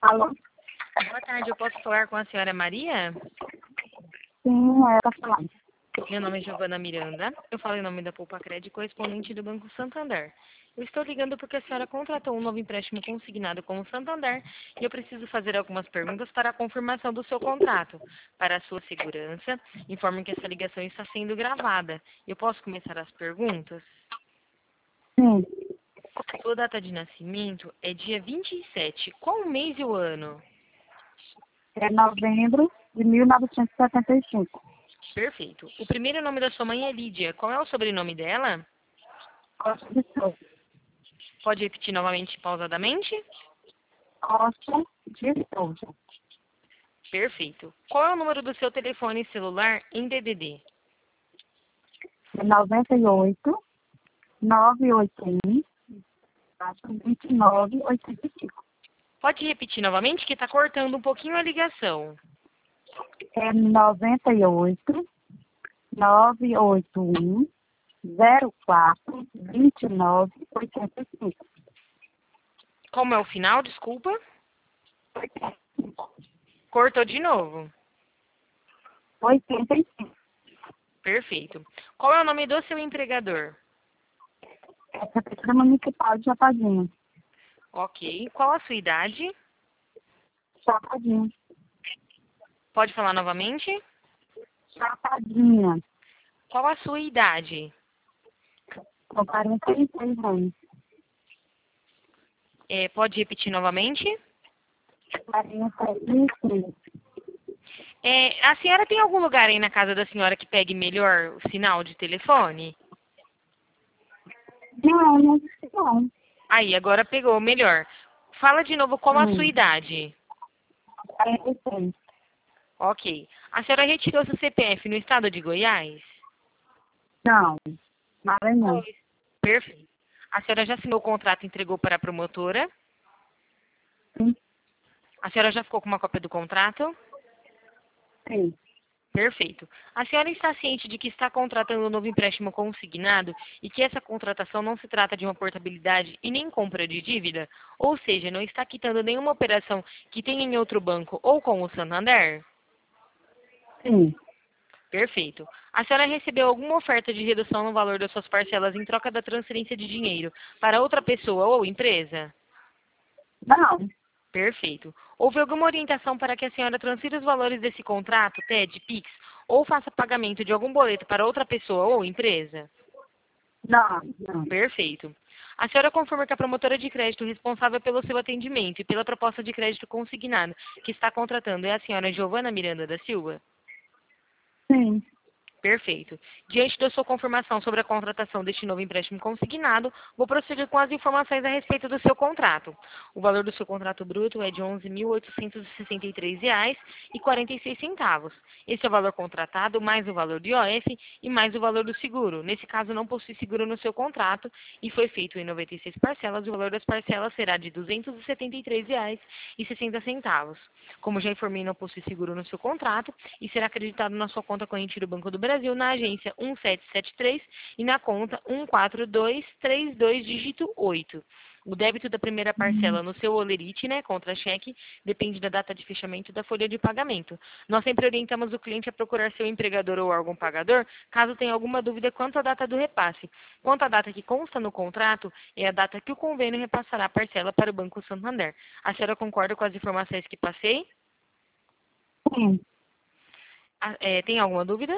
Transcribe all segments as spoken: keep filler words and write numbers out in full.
Alô? Boa tarde, eu posso falar com a senhora Maria? Sim, é pra falar. Meu nome é Giovana Miranda, eu falo em nome da Poupa Crédito, correspondente do Banco Santander. Eu estou ligando porque a senhora contratou um novo empréstimo consignado com o Santander e eu preciso fazer algumas perguntas para a confirmação do seu contrato. Para a sua segurança, informo que essa ligação está sendo gravada. Eu posso começar as perguntas? Sim, Sua data de nascimento é dia vinte e sete. Qual o mês e o ano? é novembro de mil novecentos e setenta e cinco. Perfeito. O primeiro nome da sua mãe é Lídia. Qual é o sobrenome dela? Costa de Souza. Pode repetir novamente pausadamente? Costa de Souza. Perfeito. Qual é o número do seu telefone celular em D D D? É noventa e oito, novecentos e oitenta e um, vinte e nove, oitenta e cinco. Pode repetir novamente que está cortando um pouquinho a ligação. É noventa e oito, novecentos e oitenta e um, zero quatro, vinte e nove, oitenta e cinco. Como é o final, desculpa? Cortou de novo. oitenta e cinco. Perfeito. Qual é o nome do seu empregador? É Prefeitura Municipal de Chapadinho. Ok. Qual a sua idade? Chapadinho. Pode falar novamente? Chapadinha. Qual a sua idade? Com quarenta e seis anos. É, pode repetir novamente? quarenta e seis. É, a senhora tem algum lugar aí na casa da senhora que pegue melhor o sinal de telefone? Não, não disse não. Aí, agora pegou melhor. Fala de novo qual a sua Hum, idade. quarenta e seis. Ok. A senhora retirou seu C P F no estado de Goiás? Não, Maranhão. Pois. Perfeito. A senhora já assinou o contrato e entregou para a promotora? Sim, A senhora já ficou com uma cópia do contrato? sim. Perfeito. A senhora está ciente de que está contratando um novo empréstimo consignado e que essa contratação não se trata de uma portabilidade e nem compra de dívida? Ou seja, não está quitando nenhuma operação que tenha em outro banco ou com o Santander? Sim. Perfeito. A senhora recebeu alguma oferta de redução no valor das suas parcelas em troca da transferência de dinheiro para outra pessoa ou empresa? Não, Perfeito. Houve alguma orientação para que a senhora transfira os valores desse contrato, T E D, Pix, ou faça pagamento de algum boleto para outra pessoa ou empresa? não, não. Perfeito. A senhora confirma que a promotora de crédito responsável pelo seu atendimento e pela proposta de crédito consignado que está contratando é a senhora Giovana Miranda da Silva? Sim. Perfeito. Diante da sua confirmação sobre a contratação deste novo empréstimo consignado, vou prosseguir com as informações a respeito do seu contrato. O valor do seu contrato bruto é de onze mil oitocentos e sessenta e três reais e quarenta e seis centavos. Esse é o valor contratado, mais o valor do I O F e mais o valor do seguro. Nesse caso, não possui seguro no seu contrato e foi feito em noventa e seis parcelas. O valor das parcelas será de duzentos e setenta e três reais e sessenta centavos. Como já informei, não possui seguro no seu contrato e será acreditado na sua conta corrente do Banco do Brasil, na agência um sete sete três e na conta um quatro dois três dois dígito oito. O débito da primeira parcela no seu olerite, né, contra-cheque, depende da data de fechamento da folha de pagamento. Nós sempre orientamos o cliente a procurar seu empregador ou órgão pagador, caso tenha alguma dúvida quanto à data do repasse. Quanto à data que consta no contrato, é a data que o convênio repassará a parcela para o Banco Santander. A senhora concorda com as informações que passei? Sim. Ah, é, tem alguma dúvida?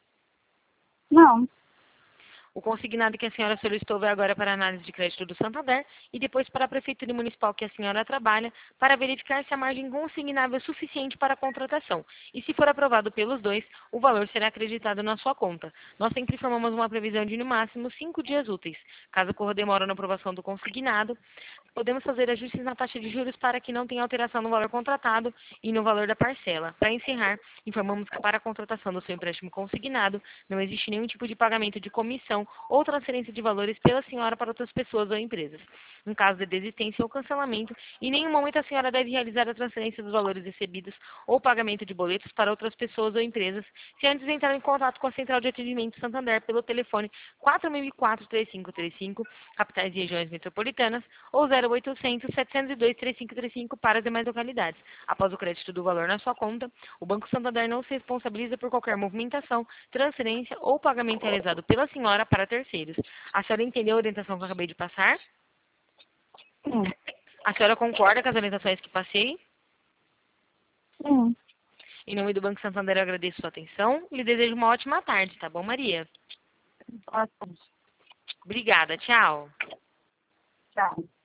Não. O consignado que a senhora solicitou vai agora para a análise de crédito do Santander e depois para a Prefeitura Municipal que a senhora trabalha para verificar se a margem consignável é suficiente para a contratação. E se for aprovado pelos dois, o valor será acreditado na sua conta. Nós sempre informamos uma previsão de no máximo cinco dias úteis. Caso ocorra demora na aprovação do consignado, podemos fazer ajustes na taxa de juros para que não tenha alteração no valor contratado e no valor da parcela. Para encerrar, informamos que para a contratação do seu empréstimo consignado, não existe nenhum tipo de pagamento de comissão ou transferência de valores pela senhora para outras pessoas ou empresas. em caso de desistência ou cancelamento, e em nenhum momento a senhora deve realizar a transferência dos valores recebidos ou pagamento de boletos para outras pessoas ou empresas, se antes entrar em contato com a Central de Atendimento Santander pelo telefone quatro mil e quatro, três cinco três cinco, capitais e regiões metropolitanas, ou zero oitocentos, setecentos e dois, três cinco três cinco para as demais localidades. Após o crédito do valor na sua conta, o Banco Santander não se responsabiliza por qualquer movimentação, transferência ou pagamento realizado pela senhora para terceiros. A senhora entendeu a orientação que eu acabei de passar? Sim. A senhora concorda com as orientações que passei? Sim. Em nome do Banco Santander, eu agradeço sua atenção e lhe desejo uma ótima tarde, tá bom, Maria? Ótimo. Obrigada, tchau. Tchau.